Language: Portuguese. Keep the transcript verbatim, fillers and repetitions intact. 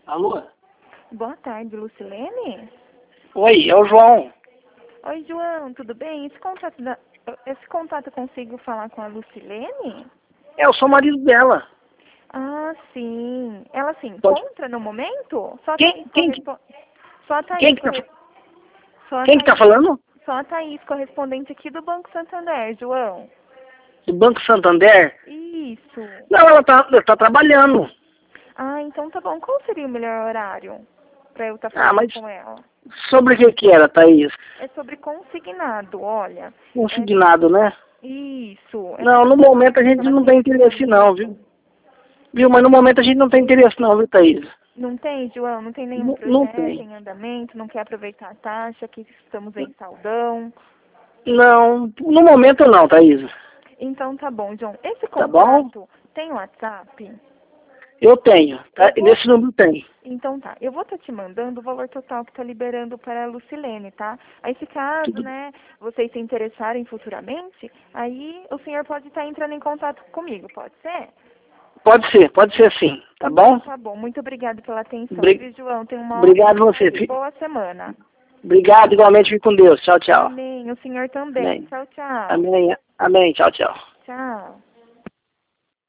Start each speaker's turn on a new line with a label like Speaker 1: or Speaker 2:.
Speaker 1: Alô?
Speaker 2: Boa tarde, Lucilene?
Speaker 1: Oi, é o João.
Speaker 2: Oi, João, tudo bem? Esse contato, da, esse contato eu consigo falar com a Lucilene?
Speaker 1: É, eu sou o marido dela.
Speaker 2: Ah, sim. Ela se
Speaker 1: Pode...
Speaker 2: encontra no momento? Só a
Speaker 1: Quem,
Speaker 2: Thaís,
Speaker 1: quem, que-
Speaker 2: correspo... Só a Thaís,
Speaker 1: quem, que tá,
Speaker 2: corre... Só a
Speaker 1: quem que tá
Speaker 2: Thaís...
Speaker 1: falando?
Speaker 2: Só a Thaís, correspondente aqui do Banco Santander, João.
Speaker 1: Do Banco Santander?
Speaker 2: Isso.
Speaker 1: Não, ela tá, ela tá trabalhando.
Speaker 2: Ah, então tá bom. Qual seria o melhor horário pra eu estar
Speaker 1: Ah,
Speaker 2: falando
Speaker 1: mas
Speaker 2: com ela?
Speaker 1: sobre o que que era, Thaís?
Speaker 2: É sobre consignado, olha. É...
Speaker 1: Consignado, né?
Speaker 2: Isso. É
Speaker 1: Não,
Speaker 2: sobre
Speaker 1: no momento a gente
Speaker 2: ela
Speaker 1: não
Speaker 2: tem
Speaker 1: tem interesse não,
Speaker 2: pagamento.
Speaker 1: viu? Viu, mas no momento a gente não tem interesse não, viu, Thaís?
Speaker 2: Não tem, João? Não tem nenhum
Speaker 1: Não, não
Speaker 2: projeto
Speaker 1: tem.
Speaker 2: em andamento? Não quer aproveitar a taxa, que estamos em saldão?
Speaker 1: Não, no momento não, Thaís.
Speaker 2: Então tá bom, João. Esse
Speaker 1: Tá bom?
Speaker 2: contato tem WhatsApp?
Speaker 1: Eu tenho. Tá?
Speaker 2: Eu vou...
Speaker 1: Nesse número tem.
Speaker 2: Então tá, eu vou estar te mandando o valor total que está liberando para a Lucilene, tá? Aí se caso,
Speaker 1: Tudo...
Speaker 2: né, vocês se interessarem futuramente, aí o senhor pode estar entrando em contato comigo, pode ser?
Speaker 1: Pode ser, pode ser sim. Tá
Speaker 2: Então
Speaker 1: bom?
Speaker 2: tá bom, muito obrigada pela atenção,
Speaker 1: Bri-
Speaker 2: viu, João? Tenha uma
Speaker 1: Obrigado
Speaker 2: ótima
Speaker 1: você.
Speaker 2: tarde e
Speaker 1: Fi-
Speaker 2: boa semana.
Speaker 1: Obrigado, igualmente, fique com Deus. Tchau, tchau.
Speaker 2: Amém. O senhor também.
Speaker 1: Amém.
Speaker 2: Tchau, tchau.
Speaker 1: Amém. Amém. Tchau, tchau.
Speaker 2: Tchau.